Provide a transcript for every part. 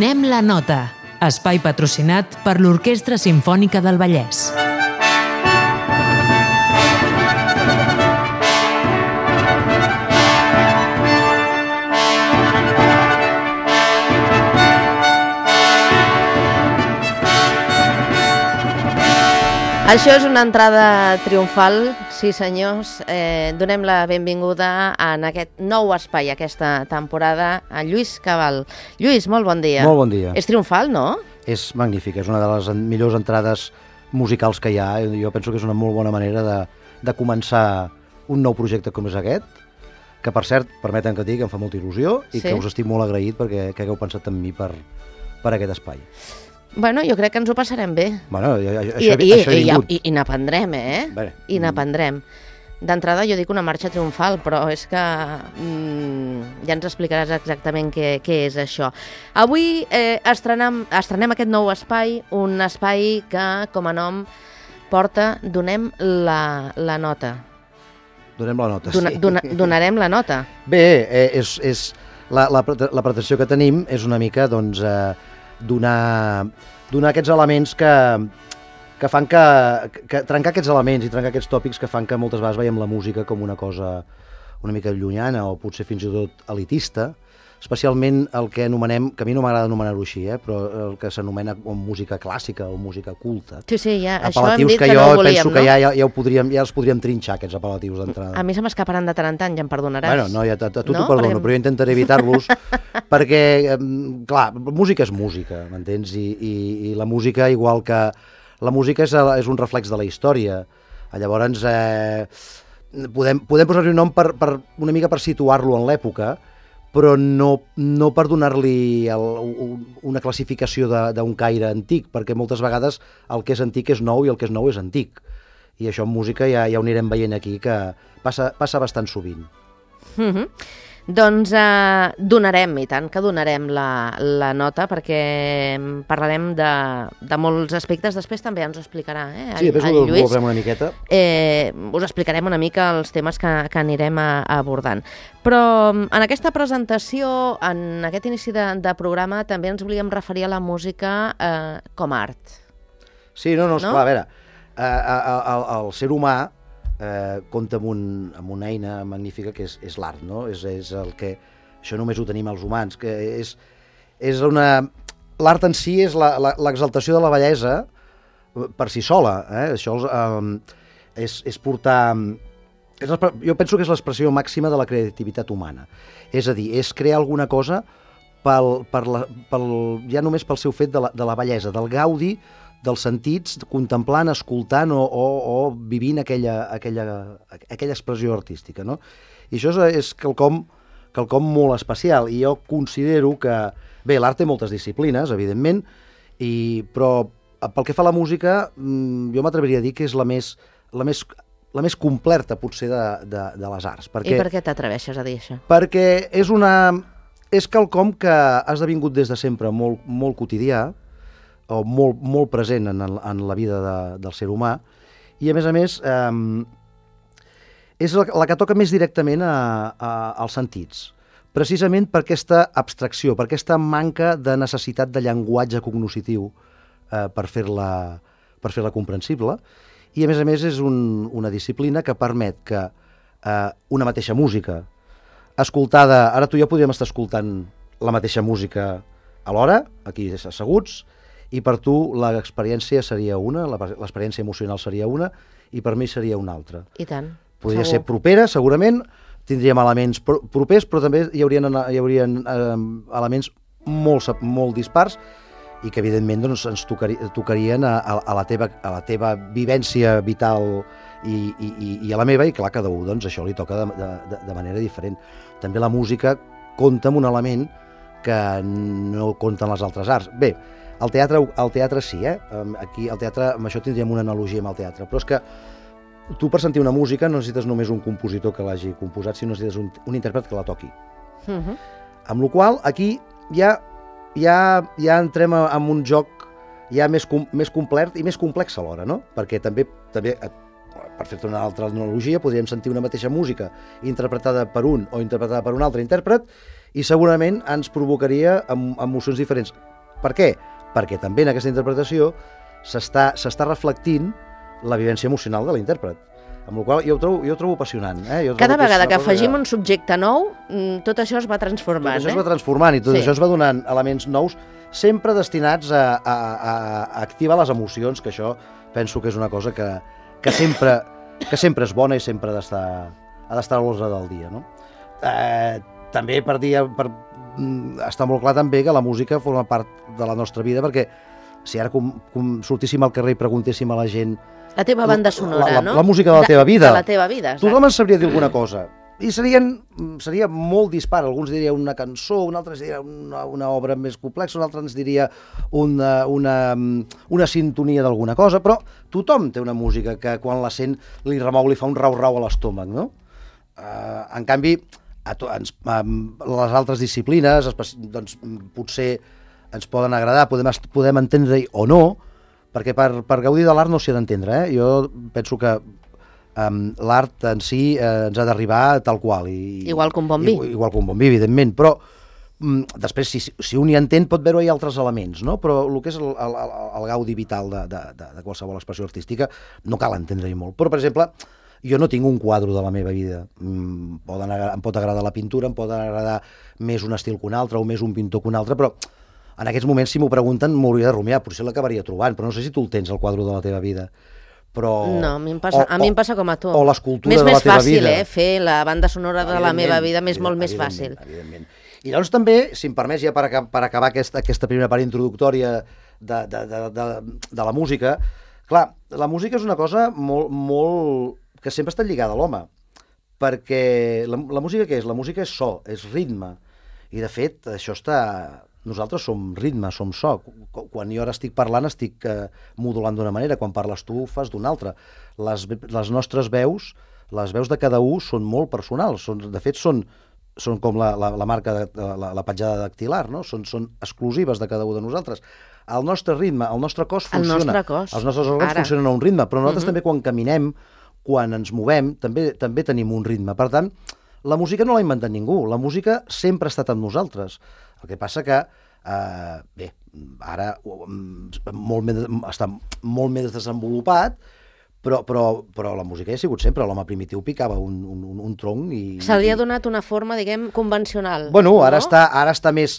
Donem la nota, espai patrocinat per l'Orquestra Simfònica del Vallès. Això és una entrada triomfal, sí senyors. Donem la benvinguda en aquest nou espai, aquesta temporada, a Lluís Cabal. Lluís, molt bon dia. Molt bon dia. És triomfal, no? És magnífic, és una de les millors entrades musicals que hi ha. Jo penso que és una molt bona manera de començar un nou projecte com és aquest, que per cert, permeten que et digui que em fa molta il·lusió i que us estic molt agraït perquè que hagueu pensat en mi per aquest espai. Bueno, jo crec que ens ho passarem bé. Bueno, això he vingut. I n'aprendrem, Bé. I n'aprendrem. D'entrada jo dic una marxa triomfal, però és que ja ens explicaràs exactament què és això. Avui estrenem aquest nou espai, un espai que com a nom porta Donem la nota. Donem la nota, sí. Donarem la nota. Bé, la pretensió que tenim és una mica, doncs, donar aquests elements que fan que trencar aquests elements i trencar aquests tòpics que fan que moltes vegades veiem la música com una cosa una mica llunyana o potser fins i tot elitista, especialment el que anomenem, que a mi no m'agrada anomenar-ho així, però el que s'anomena música clàssica o música culta. Sí, ja, això hem dit que no ho volíem, penso que ja els podríem trinxar, aquests apel·latius d'entrada. A mi se m'escaparan de tant en tant, ja em perdonaràs. Bueno, no, a tu t'ho perdono, però jo intentaré evitar-los perquè, clar, música és música, m'entens? I la música, igual que... La música és un reflex de la història. Llavors, podem posar-li un nom una mica per situar-lo en l'època, però no per donar-li una classificació d'un caire antic, perquè moltes vegades el que és antic és nou i el que és nou és antic. I això en música ja ho anirem veient aquí, que passa bastant sovint. Doncs donarem, i tant que donarem la nota, perquè parlarem de molts aspectes. Després també ens ho explicarà Sí, després ho veurem una miqueta. Us explicarem una mica els temes que anirem abordant. Però en aquesta presentació, en aquest inici de programa, també ens volíem referir a la música com a art. Sí, esclar, a veure, el ser humà compta amb una eina magnífica que és l'art, no? És el que... Això només ho tenim els humans, que és una... L'art en si és l'exaltació de la bellesa per si sola, Això és portar... Jo penso que és l'expressió màxima de la creativitat humana. És a dir, és crear alguna cosa ja només pel seu fet de la bellesa, del gaudi, dels sentits, contemplant, escoltant o vivint aquella expressió artística, no? I això és quelcom molt especial, i jo considero que... Bé, l'art té moltes disciplines, evidentment, però pel que fa a la música, jo m'atreviria a dir que és la més completa, potser, de les arts. I per què t'atreveixes a dir això? Perquè és quelcom que ha esdevingut des de sempre molt, molt quotidià, o molt present en la vida del ser humà, i a més és la que toca més directament als sentits, precisament per aquesta abstracció, per aquesta manca de necessitat de llenguatge cognoscitiu per fer-la comprensible, i a més és una disciplina que permet que una mateixa música escoltada, ara tu i jo podríem estar escoltant la mateixa música alhora, aquí asseguts, i per tu l'experiència seria una, l'experiència emocional seria una, i per mi seria una altra. I tant. Podria ser propera, segurament, tindríem elements propers, però també hi haurien elements molt dispars i que, evidentment, doncs, ens tocarien a la teva vivència vital i a la meva, i clar, cada un, doncs, això li toca de manera diferent. També la música compta amb un element que no compten les altres arts. Bé, al teatre sí, Aquí al teatre, amb això tindríem una analogia amb el teatre, però és que tu per sentir una música no necessites només un compositor que l'hagi composat, sinó necessites un intèrpret que la toqui. Amb la qual cosa, aquí ja entrem en un joc ja més complet i més complex alhora, no? Perquè també per fer-te una altra analogia, podríem sentir una mateixa música interpretada per un o interpretada per un altre intèrpret i segurament ens provocaria emocions diferents. Per què? Perquè també en aquesta interpretació s'està reflectint la vivència emocional de l'intèrpret. Amb la qual jo ho trobo apassionant. Cada vegada que afegim un subjecte nou, tot això es va transformant. Tot això es va transformant i tot això es va donant elements nous, sempre destinats a activar les emocions, que això penso que és una cosa que sempre és bona i sempre ha d'estar a l'ordre del dia. No? També per està molt clar també que la música forma part de la nostra vida, perquè si ara sortíssim al carrer i preguntéssim a la gent la teva banda sonora, no? La música de la teva vida. De la teva vida, exacte. Tothom ens sabria dir alguna cosa. I seria molt dispar. Alguns diria una cançó, un altre diria una obra més complexa, un altre ens diria una sintonia d'alguna cosa, però tothom té una música que quan la sent li remou, li fa un rau-rau a l'estómac, no? En canvi, les altres disciplines doncs, potser ens poden agradar, podem entendre o no, perquè per gaudir de l'art no s'hi ha d'entendre. Jo penso que l'art en si ens ha d'arribar tal qual. Igual que un bon vi. Igual que un bon vi, evidentment, però després, si un hi entén, pot veure-hi altres elements, no? Però el que és el gaudi vital de qualsevol expressió artística no cal entendre-hi molt. Però, per exemple, jo no tinc un quadre de la meva vida. Em pot agradar la pintura, em pot agradar més un estil que un altre, o més un pintor que un altre, però en aquests moments, si m'ho pregunten, m'hauria de rumiar, potser l'acabaria trobant, però no sé si tu el tens, el quadre de la teva vida. Però... No, a mi em passa com a tu. O l'escultura de la teva vida. És més fàcil, fer la banda sonora de la meva vida, molt més fàcil. Evidentment. I llavors també, si em permets ja per acabar aquesta primera part introductòria de la música, clar, la música és una cosa molt que sempre està lligada a l'home, perquè la música què és? La música és so, és ritme, i de fet això està... Nosaltres som ritme, som so. Quan jo ara estic parlant estic modulant d'una manera, quan parles tu fas d'una altra. Les nostres veus, les veus de cada un són molt personals, de fet són com la marca, la petjada dactilar, no? Són exclusives de cada un de nosaltres. El nostre ritme, el nostre cos funciona. El nostre cos. Els nostres òrgans funcionen a un ritme, però nosaltres també quan caminem, quan ens movem, també tenim un ritme. Per tant, la música no l'ha inventat ningú, la música sempre ha estat amb nosaltres. El que passa que, bé, ara està molt més desenvolupat, però la música hi ha sigut sempre. L'home primitiu picava un tronc i... Se li ha donat una forma, diguem, convencional. Bueno, ara està més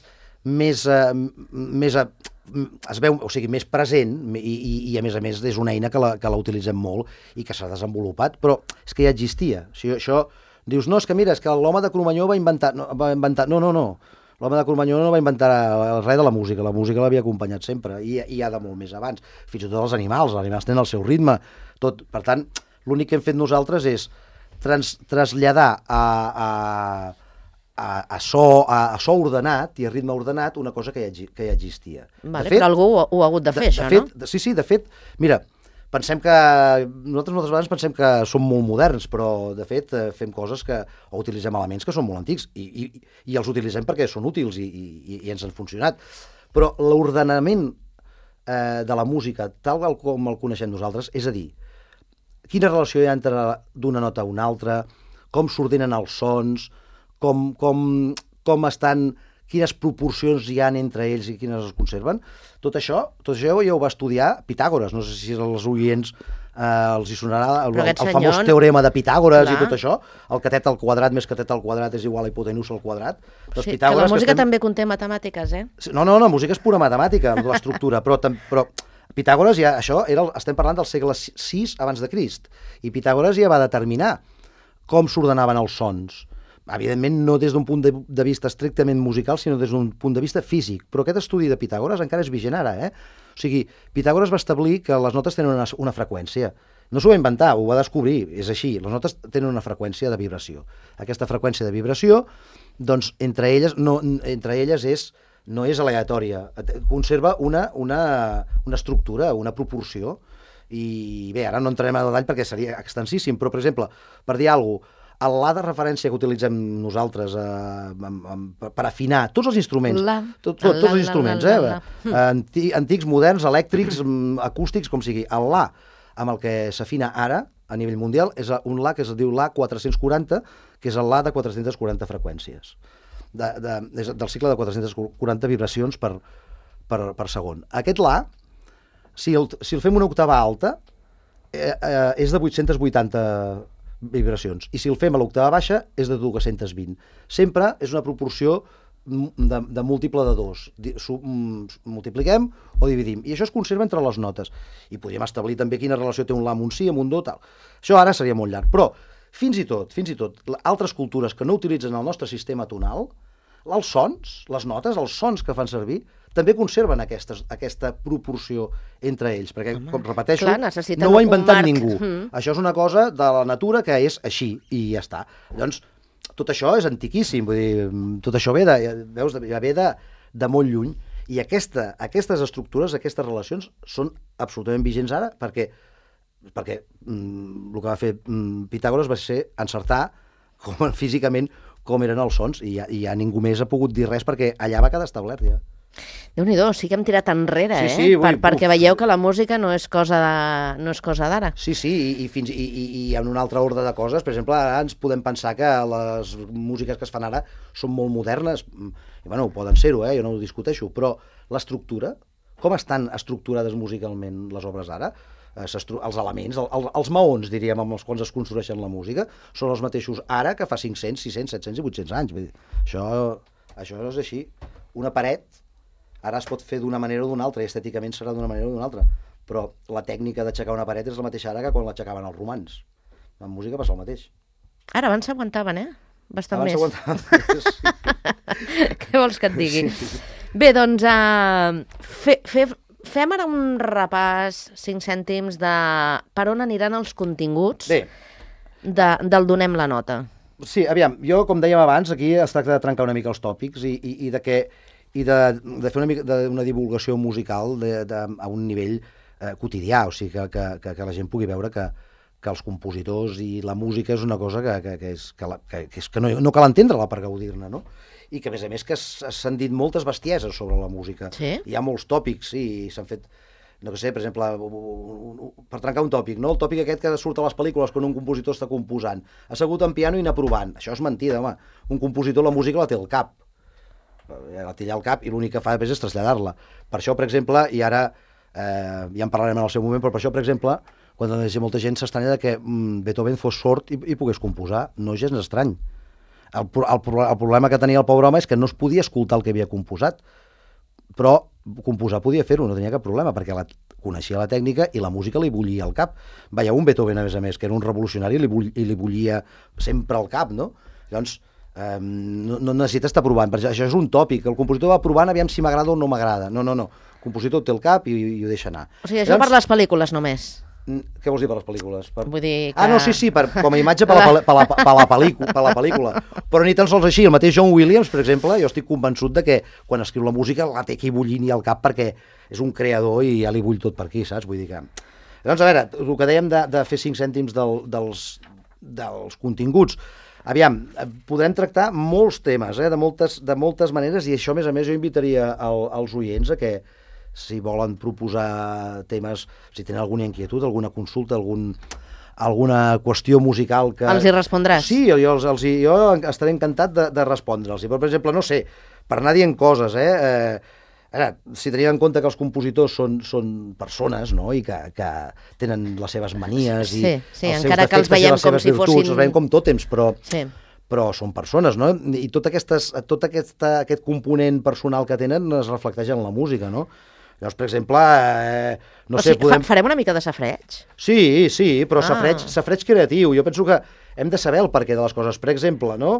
es veu, o sigui, més present i a més és una eina que la utilitzem molt i que s'ha desenvolupat, però és que ja existia. O sigui, això dius, no, és que mira, és que l'home de Cromanyó va inventar... No. L'home de Cromanyó no va inventar res de la música l'havia acompanyat sempre, i hi ha de molt més abans. Fins i tot els animals tenen el seu ritme, tot. Per tant, l'únic que hem fet nosaltres és traslladar a so ordenat i a ritme ordenat una cosa que ja existia. Vale, però algú ho ha hagut de fer, això, no? Sí, de fet, mira, pensem que nosaltres moltes vegades pensem que som molt moderns, però de fet fem coses o utilitzem elements que són molt antics i els utilitzem perquè són útils i ens han funcionat. Però l'ordenament de la música, tal com el coneixem nosaltres, és a dir, quina relació hi ha entre d'una nota a una altra, com s'ordenen els sons, com estan... quines proporcions hi ha entre ells i quines es conserven. Tot això ja ho va estudiar Pitàgores. No sé si als oients els hi sonarà el famós teorema de Pitàgores i tot això. El catet al quadrat més catet al quadrat és igual a hipotenusa al quadrat. Sí, que la música també conté matemàtiques, eh? No, la música és pura matemàtica, l'estructura, però Pitàgores ja, estem parlant del segle VI abans de Crist, i Pitàgores ja va determinar com s'ordenaven els sons. Evidentment, no des d'un punt de vista estrictament musical, sinó des d'un punt de vista físic. Però aquest estudi de Pitàgores encara és vigent ara, O sigui, Pitàgores va establir que les notes tenen una freqüència. No s'ho va inventar, ho va descobrir, és així. Les notes tenen una freqüència de vibració. Aquesta freqüència de vibració, doncs, entre elles no és aleatòria. Conserva una estructura, una proporció. I bé, ara no entrarem a detall perquè seria extensíssim, però, per exemple, per dir alguna cosa, el la de referència que utilitzem nosaltres per afinar tots els instruments, tots els instruments, antics, moderns, elèctrics, acústics, com sigui, el la amb el que s'afina ara a nivell mundial és un la que es diu la 440, que és el la de 440 freqüències, del cicle de 440 vibracions per segon. Aquest La, si el fem una octava alta, és de 880 vibracions, i si el fem a l'octava baixa és de 220. Sempre és una proporció de múltiple de 2. Multipliquem o dividim. I això es conserva entre les notes. I podríem establir també quina relació té un La amb un Si, amb un Do, tal. Això ara seria molt llarg. Però, fins i tot, altres cultures que no utilitzen el nostre sistema tonal, els sons, les notes, els sons que fan servir, també conserven aquesta proporció entre ells, perquè, com repeteixo, no ho ha inventat ningú. Això és una cosa de la natura que és així, i ja està. Llavors, tot això és antiquíssim, vull dir, tot això ve de molt lluny, i aquestes estructures, aquestes relacions, són absolutament vigents ara, perquè el que va fer Pitàgores va ser encertar físicament com eren els sons, i ja ningú més ha pogut dir res, perquè allà va quedar establert, ja. Déu-n'hi-do, sí que hem tirat enrere, perquè veieu que la música no és cosa d'ara. Sí, i en un altre ordre de coses, per exemple, ara ens podem pensar que les músiques que es fan ara són molt modernes, i bueno, poden ser-ho, jo no ho discuteixo, però l'estructura, com estan estructurades musicalment les obres ara? Els elements, els maons, diríem, amb els quals es construeixen la música, són els mateixos ara que fa 500, 600, 700 i 800 anys. Vull dir, això és així. Una paret ara es pot fer d'una manera o d'una altra, i estèticament serà d'una manera o d'una altra, però la tècnica d'aixecar una paret és la mateixa ara que quan l'aixecaven els romans. En música passa el mateix. Ara, abans s'aguantaven, bastant més. Abans s'aguantaven, sí. Què vols que et digui? Sí. Bé, doncs, fem ara un repàs, 5 cèntims, de per on aniran els continguts del Donem la Nota. Sí, aviam, jo, com dèiem abans, aquí es tracta de trencar una mica els tòpics i de fer una mica una divulgació musical a un nivell quotidià, o sigui, que la gent pugui veure que els compositors i la música és una cosa que no cal entendre-la per gaudir-ne, no? I que, a més, que s'han dit moltes bestieses sobre la música. Sí? Hi ha molts tòpics, sí, i s'han fet, no sé, per exemple, per trencar un tòpic, no? El tòpic aquest que surt a les pel·lícules quan un compositor està composant. Assegut en piano i anar provant. Això és mentida, home. Un compositor la música la té al cap. La té allà al cap i l'únic que fa després és traslladar-la. Per això, per exemple, i ara ja en parlarem en el seu moment, però per això, per exemple, quan molta gent s'estranya que Beethoven fos sord i pogués composar. No és gens estrany. El problema que tenia el pobre home és que no es podia escoltar el que havia composat, però composar podia fer-ho, no tenia cap problema, perquè coneixia la tècnica i la música li bullia al cap. Veieu un Beethoven, a més, que era un revolucionari i li bullia sempre al cap, no? Llavors, no necessita estar provant, perquè això és un tòpic. El compositor va provant aviam si m'agrada o no m'agrada. No. El compositor té el cap i ho deixa anar. O sigui, això per les pel·lícules només. Què vols dir per les pel·lícules? Vull dir que... no, sí, com a imatge per la pel·lícula. Però ni tan sols així. El mateix John Williams, per exemple, jo estic convençut de que quan escriu la música la té aquí bullint al cap perquè és un creador i ja li bull tot per aquí, saps? Vull dir que... Llavors, a veure, el que dèiem de fer 5 cèntims dels continguts. Aviam, podrem tractar molts temes, de moltes maneres, i això, a més, jo invitaria els oients a que, si volen proposar temes, si tenen alguna inquietud, alguna consulta, alguna qüestió musical que... Els hi respondràs? Sí, jo estaré encantat de respondre'ls. Per exemple, no sé, per anar dient coses, ara, si tenim en compte que els compositors són persones, no?, i que tenen les seves manies i els seus defectes i les seves virtuts, els veiem com tòtems, però són persones, no? I tot aquest component personal que tenen es reflecteix en la música, no? Llavors, per exemple, no sé... Farem una mica de safreig? Sí, però safreig creatiu. Jo penso que hem de saber el perquè de les coses. Per exemple, no?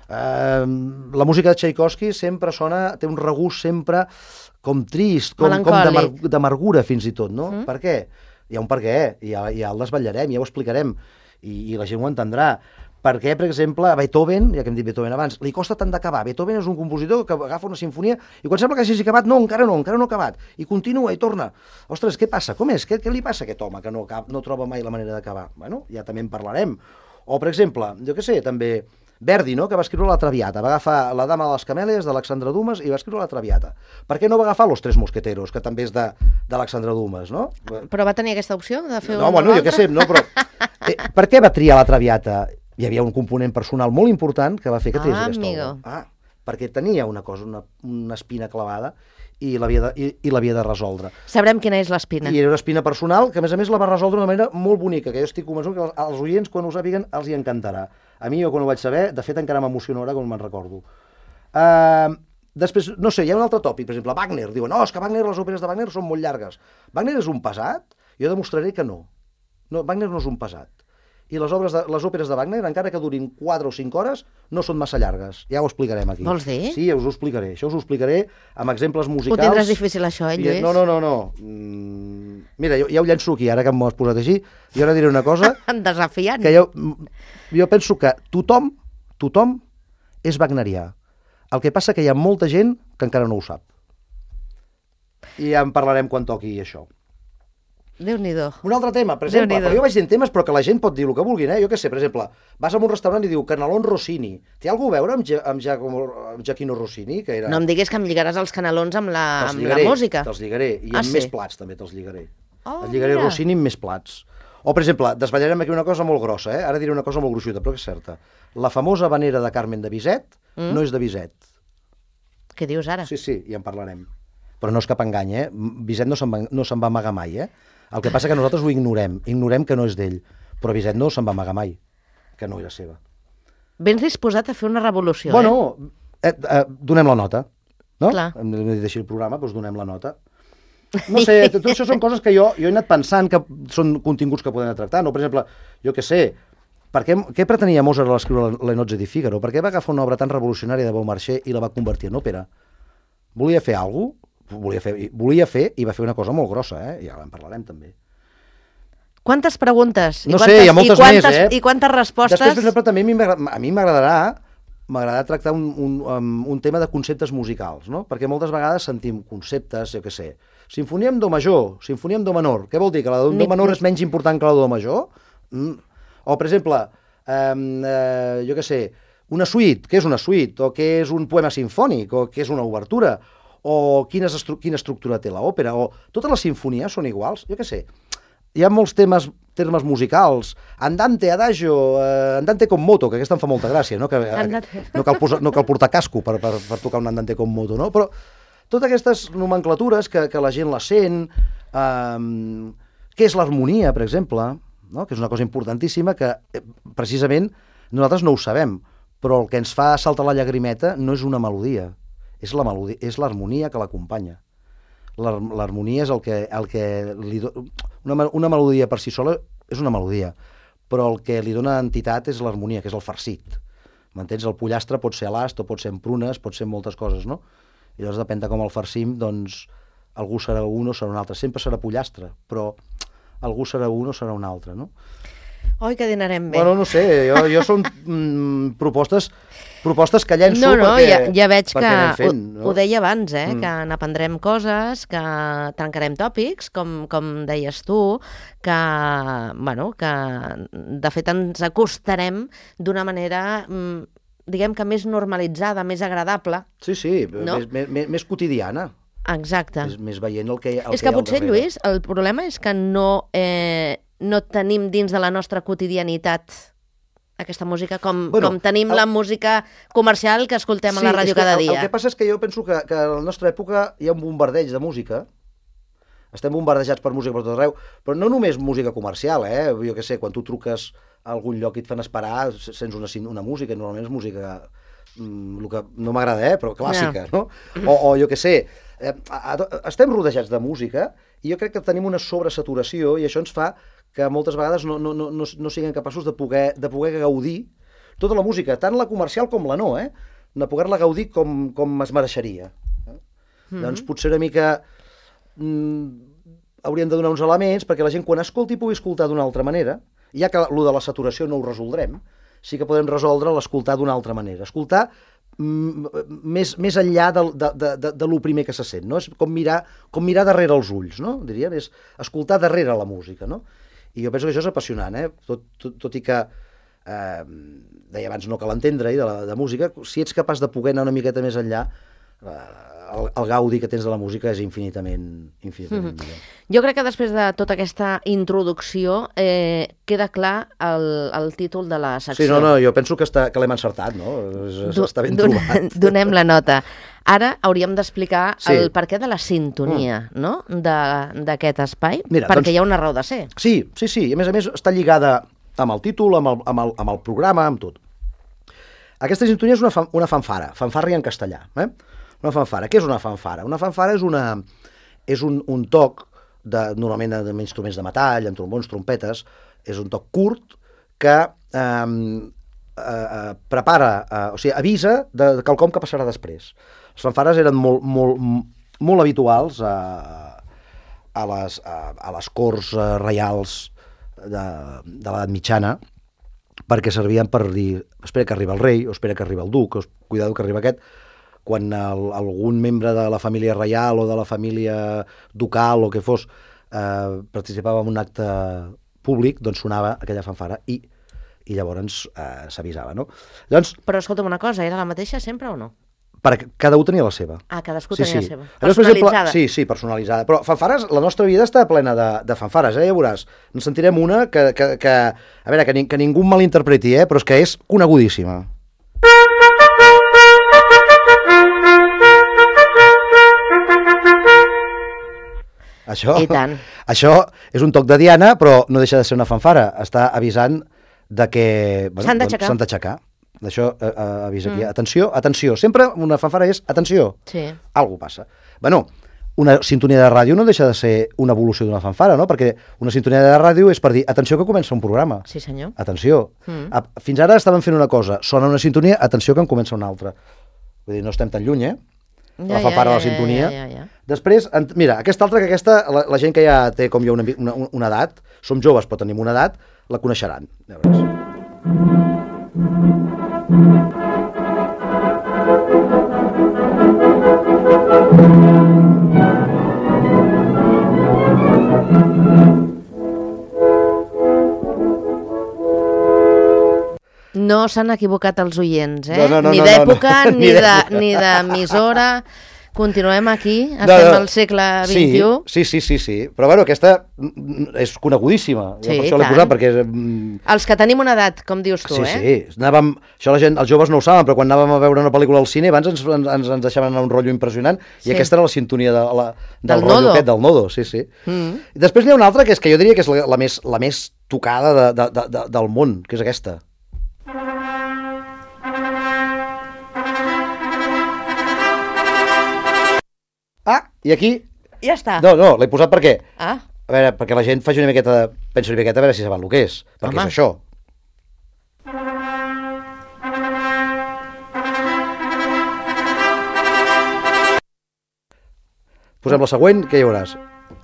La música de Tchaikovsky sempre té un regust sempre com trist, com d'amargura fins i tot, no? Per què? Hi ha un per què, i ja el desvetllarem, ja ho explicarem, i la gent ho entendrà. Perquè, per exemple, a Beethoven, ja que hem dit Beethoven abans, li costa tant d'acabar. Beethoven és un compositor que agafa una sinfonia i quan sembla que hagi acabat, encara no ha acabat. I continua i torna. Ostres, què passa? Com és? Què li passa a aquest home que no troba mai la manera d'acabar? Bueno, ja també en parlarem. O, per exemple, jo què sé, també Verdi, no?, que va escriure la Traviata. Va agafar La dama de les camèlies d'Alexandre Dumas i va escriure la Traviata. Per què no va agafar Los tres mosqueteros, que també és d'Alexandre Dumas, no? Però va tenir aquesta opció de fer no, bueno, jo què sé, no, però... Per què va triar la Traviata? Hi havia un component personal molt important que va fer que triés aquesta obra. perquè tenia una cosa, una espina clavada, i l'havia de resoldre. Sabrem quina és l'espina. I era una espina personal que, a més, la va resoldre d'una manera molt bonica, que jo estic convençut que als oients, quan ho sàpiguen, els hi encantarà. A mi, jo quan ho vaig saber, de fet, encara m'emociona ara quan me'n recordo. Després, no sé, hi ha un altre tòpic, per exemple, Wagner. Diuen, no, és que Wagner, les òperes de Wagner són molt llargues. Wagner és un pesat? Jo demostraré que no. Wagner no és un pesat. I les òperes de Wagner, encara que durin 4 o 5 hores, no són massa llargues. Ja ho explicarem aquí. Vols dir? Sí, us ho explicaré. Això us ho explicaré amb exemples musicals. Ho tindràs difícil, això, Lluís? No. Mira, ja ho llenço aquí, ara que m'ho has posat així. Jo ara diré una cosa... Desafiant. Que jo penso que tothom és wagnerià. El que passa que hi ha molta gent que encara no ho sap. I ja en parlarem quan toqui això. Déu-n'hi-do. Un altre tema, per exemple, però jo vaig dient temes però que la gent pot dir el que vulguin, Jo què sé, per exemple, vas a un restaurant i diu canelons Rossini. Té alguna a veure amb Giacchino Rossini? Que era... No em diguis que em lligaràs els canelons amb la música. Te'ls lligaré, i amb més plats també te'ls lligaré. Et lligaré mira. Rossini amb més plats. O, per exemple, desvetllarem aquí una cosa molt grossa, Ara diré una cosa molt gruixuda, però que és certa. La famosa habanera de Carmen de Bizet no és de Bizet. Què dius ara? Sí, ja en parlarem. Però no és cap engany, Bizet no se'n va amagar mai, El que passa que nosaltres ho ignorem que no és d'ell, però Bizet no se'n va amagar mai, que no era seva. Vens disposat a fer una revolució, Bueno, donem la nota, no? Clar. Hem dit així el programa, doncs donem la nota. No sé, tot això són coses que jo he anat pensant que són continguts que podem tractar, no? Per exemple, jo què sé, què pretenia Mozart a l'escriure Le Nozze di Figaro? Per què va agafar una obra tan revolucionària de Beaumarchais i la va convertir en òpera? Volia fer alguna cosa? Volia fer i va fer una cosa molt grossa, Ja en parlarem també. Quantes preguntes? No sé, hi ha moltes més, I quantes respostes? Després, per exemple, també a mi m'agradarà tractar un tema de conceptes musicals, no? Perquè moltes vegades sentim conceptes, jo què sé, sinfonia en do major, sinfonia en do menor. Què vol dir? Que la do menor és menys important que la do major? O, per exemple, jo què sé, una suite, què és una suite? O què és un poema sinfònic? O què és una obertura? O quina estructura té l'òpera? O totes les sinfonies són iguals? Jo què sé. Hi ha molts termes musicals. Andante, adagio, andante con moto, que aquesta em fa molta gràcia, no? No cal portar casco per tocar un andante con moto, no? Però totes aquestes nomenclatures que la gent la sent, què és l'harmonia, per exemple, no? Que és una cosa importantíssima que, precisament, nosaltres no ho sabem, però el que ens fa saltar la llagrimeta no és una melodia, és l'harmonia que l'acompanya. L'harmonia és el que li dona... Una melodia per si sola és una melodia, però el que li dona entitat és l'harmonia, que és el farcit. M'entens? El pollastre pot ser a l'ast, o pot ser en prunes, pot ser en moltes coses, no? I llavors depèn de com el farcim, doncs algú serà un o serà un altre. Sempre serà pollastre, però algú serà un o serà un altre, no? Oi, que dinarem bé. Bueno, no sé, jo són propostes que llenço ja veig que fent, ho deia abans, que n'aprendrem coses, que trencarem tòpics, com deies tu, que de fet ens acostarem d'una manera, diguem que més normalitzada, més agradable. Sí, no? més quotidiana. Exacte. Més veient el que és que potser, Lluís, el problema és que no tenim dins de la nostra quotidianitat aquesta música com tenim la música comercial que escoltem a la ràdio cada dia. El que passa és que jo penso que a la nostra època hi ha un bombardeig de música, estem bombardejats per música per tot arreu, però no només música comercial, jo què sé, quan tu truques a algun lloc i et fan esperar, sents una música, normalment és música, el que no m'agrada, però clàssica, no? O jo què sé, estem rodejats de música i jo crec que tenim una sobresaturació i això ens fa que moltes vegades no siguem capaços de poder gaudir tota la música, tant la comercial com la no, de poder-la gaudir com es mereixeria. Doncs potser una mica hauríem de donar uns elements perquè la gent quan escolti pugui escoltar d'una altra manera, ja que el de la saturació no ho resoldrem, sí que podem resoldre l'escoltar d'una altra manera. Escoltar més enllà de lo primer que se sent, no? És com mirar darrere els ulls, no? Dirien, és escoltar darrere la música, no? I jo penso que això és apassionant, tot i que deia abans no cal entendre de música, si ets capaç de poder anar una miqueta més enllà, el gaudi que tens de la música és infinitament millor. Jo crec que després de tota aquesta introducció queda clar el títol de la secció. Sí, no, jo penso que l'hem encertat, no? Està ben trobat. Donem la nota. Ara hauríem d'explicar el perquè de la sintonia, no?, d'aquest espai, perquè hi ha una raó de ser. Sí, i a més està lligada amb el títol, amb el programa, amb tot. Aquesta sintonia és una fanfara, fanfarri en castellà. Una fanfara. Què és una fanfara? Una fanfara és un toc, normalment amb instruments de metall, amb trombons, trompetes, és un toc curt que prepara, o sigui, avisa de quelcom que passarà després. Les fanfares eren molt habituals a les corts reials de l'edat mitjana, perquè servien per dir, espera que arriba el rei, o espera que arriba el duc, o cuidado que arriba aquest. Quan algun membre de la família reial o de la família ducal o que fos participava en un acte públic, doncs sonava aquella fanfara i llavors s'avisava, no? Llavors, però escolta'm una cosa, era la mateixa sempre o no? Perquè cada un tenia la seva. Cadascú tenia la seva. Personalitzada. Sí, personalitzada. Però fanfares, la nostra vida està plena de fanfares, ja veuràs. Ens sentirem una que a veure, que ningú malinterpreti, però és que és conegudíssima. Això és un toc de diana, però no deixa de ser una fanfara. Està avisant de que s'han d'aixecar. D'això avisa aquí. Atenció. Sempre una fanfara és atenció. Sí. Algú passa. Bueno, una sintonia de ràdio no deixa de ser una evolució d'una fanfara, no? Perquè una sintonia de ràdio és per dir, atenció que comença un programa. Sí, senyor. Atenció. Fins ara estàvem fent una cosa, sona una sintonia, atenció que en comença una altra. Vull dir, no estem tan lluny, la fanfara de la sintonia. Després, mira, aquesta altra, que la gent que ja té com jo una edat, som joves però tenim una edat, la coneixeran. Ja veuràs. No s'han equivocat els oients, No, ni d'època, ni d'emissora. Continuem aquí, estem al segle XXI. Sí. Però bueno, aquesta és conegudíssima. Sí, per això l'he posat, perquè... Els que tenim una edat, com dius tu, Sí. Això la gent, els joves no ho saben, però quan anàvem a veure una pel·lícula al cine, abans ens deixaven anar un rotllo impressionant, i aquesta era la sintonia del rotllo aquest, del nodo, sí. I després n'hi ha una altra, que jo diria que és la més tocada del món, que és aquesta. I aquí... Ja està. No, l'he posat perquè... A veure, perquè la gent faci una miqueta pensi una miqueta a veure si saben el que és, perquè és això. Posem la següent, que hi hauràs.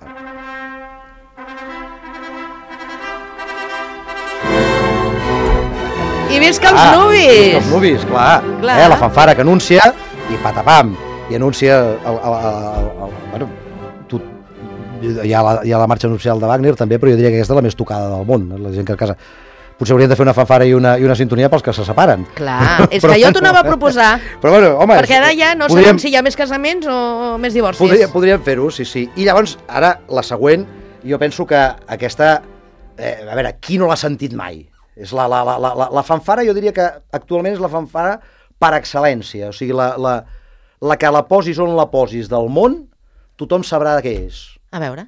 I visca els nubis! Els nubis, clar. La fanfara que anuncia i patapam. I anuncia bueno, hi ha la marxa nupcial de Wagner també, però jo diria que aquesta és la més tocada del món, la gent que a casa potser haurien de fer una fanfara i una sintonia pels que se separen. Clar, és que jo t'ho anava a proposar, però bueno, home, perquè ara ja no sabem si hi ha més casaments o més divorcis. Podríem fer-ho, sí. I llavors, ara, la següent, jo penso que aquesta, a veure, qui no l'ha sentit mai? És la fanfara, jo diria que actualment és la fanfara per excel·lència, o sigui, la que la posis on la posis del món, tothom sabrà de què és. A veure.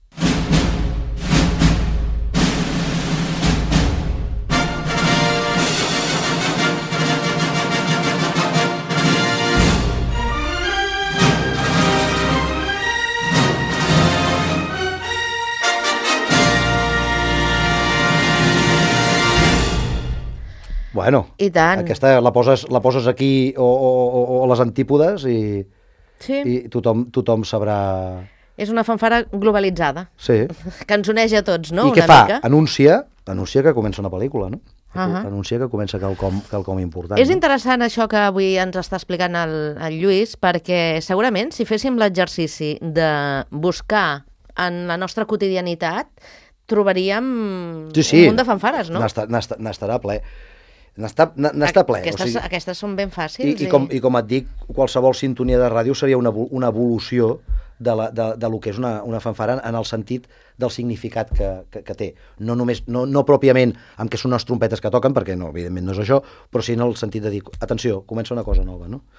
Bueno, i tant. Aquesta la poses aquí o a les antípodes i tothom sabrà... És una fanfara globalitzada. Sí. Que ens uneix a tots, no? I què fa? Anuncia que comença una pel·lícula, no? Anuncia que comença quelcom important. És interessant això que avui ens està explicant el Lluís, perquè segurament si féssim l'exercici de buscar en la nostra quotidianitat, trobaríem un munt de fanfares, no? N'estarà ple. N'està ple. Aquestes són ben fàcils. I com et dic, qualsevol sintonia de ràdio seria una evolució de lo que és una fanfara en el sentit del significat que té. No pròpiament amb què són les trompetes que toquen, perquè no, evidentment no és això, però sí en el sentit de dir, atenció, comença una cosa nova, no?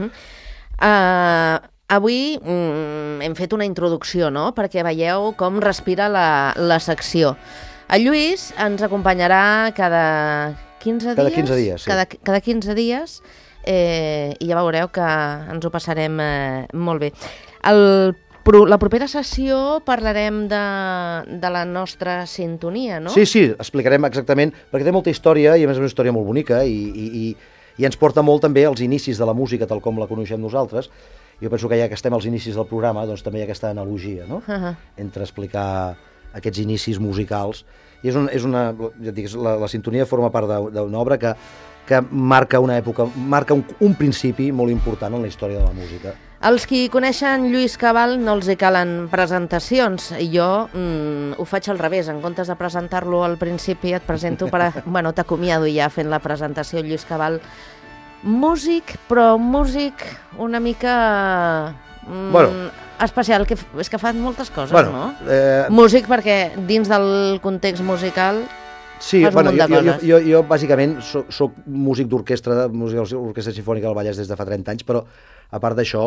Avui hem fet una introducció, no?, perquè veieu com respira la secció. El Lluís ens acompanyarà cada 15 dies. Cada 15 dies, sí. Cada 15 dies, i ja veureu que ens ho passarem molt bé. La propera sessió parlarem de la nostra sintonia, no? Sí, explicarem exactament, perquè té molta història, i a més és una història molt bonica, i ens porta molt també als inicis de la música, tal com la coneixem nosaltres. Jo penso que ja que estem als inicis del programa, doncs també hi ha aquesta analogia, no? Entre explicar aquests inicis musicals. I la sintonia forma part d'una obra que marca una època, marca un principi molt important en la història de la música. Els qui coneixen Lluís Cabal no els hi calen presentacions. Jo ho faig al revés. En comptes de presentar-lo al principi, et presento t'acomiado ja fent la presentació. Lluís Cabal, músic, però músic una mica especial, és que fan moltes coses, no? Músic perquè dins del context musical fas un munt de coses. Jo bàsicament soc músic d'orquestra, orquestra sinfònica del Vallès des de fa 30 anys, però a part d'això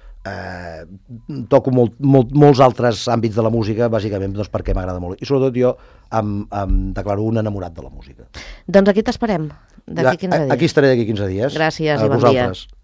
toco molts altres àmbits de la música, bàsicament perquè m'agrada molt. I sobretot jo em declaro un enamorat de la música. Doncs aquí t'esperem, d'aquí 15 dies. Aquí estaré d'aquí 15 dies. Gràcies i bon dia.